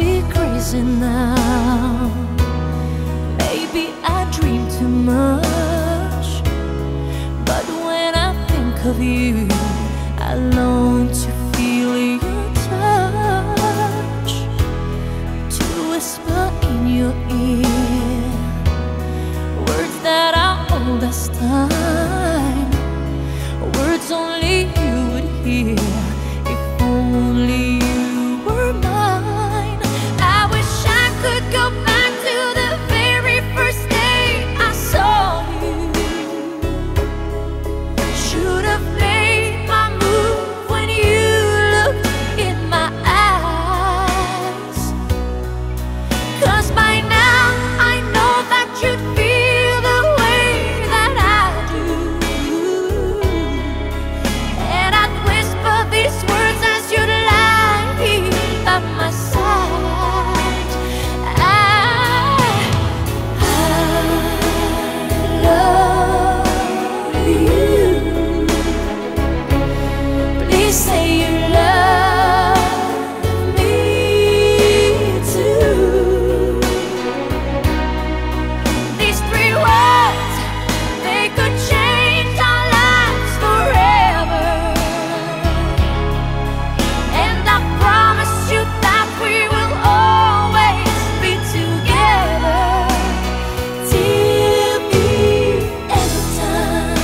be crazy now. Maybe I dream too much, but when I think of you, I long to feel your touch, to whisper in your ear words that are old as time, words only you would hear if only you were mine. I wish I could go back to the very first day I saw you. Should have made my move when you looked in my eyes, 'cause by now I know that you'd feel the way that I do, and I'd whisper these words as you'd lie here by my side. I love you. Please say you love me too. These three words, they could change our lives forever, and I promise you that we will always be together till the end of time.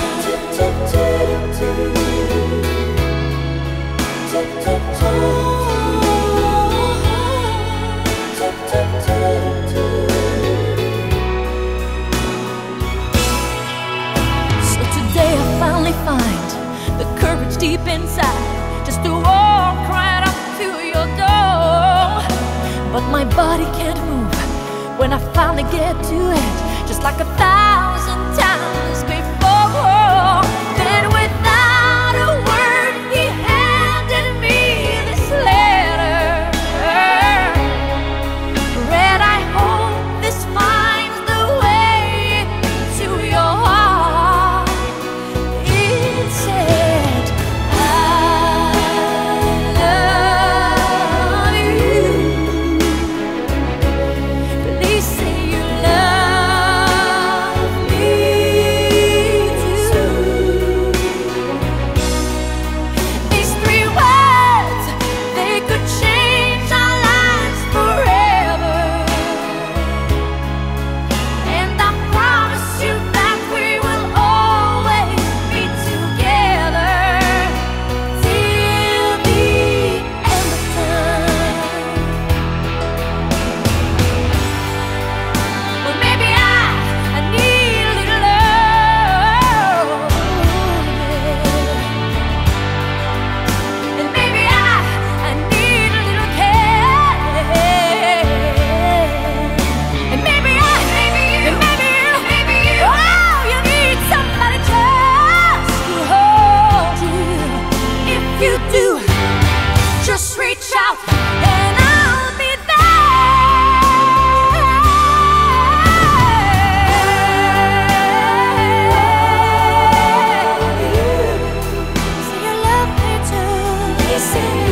So today I finally find the courage deep inside just to walk right up to your door. But my body can't move when I finally get to it, just like 1,000 times before. Then without a word, he handed me this letter. Read, I hope this finds the way into your heart. It said, I love you. Please say you love me too. These three words, they could change our lives forever, and I promise you that we will always be together till the end of time. Well, maybe I need a little love, and maybe I need a little care, and maybe you, oh, you need somebody just to hold you. If you do, just reach out and I'll be there. Say you love me too.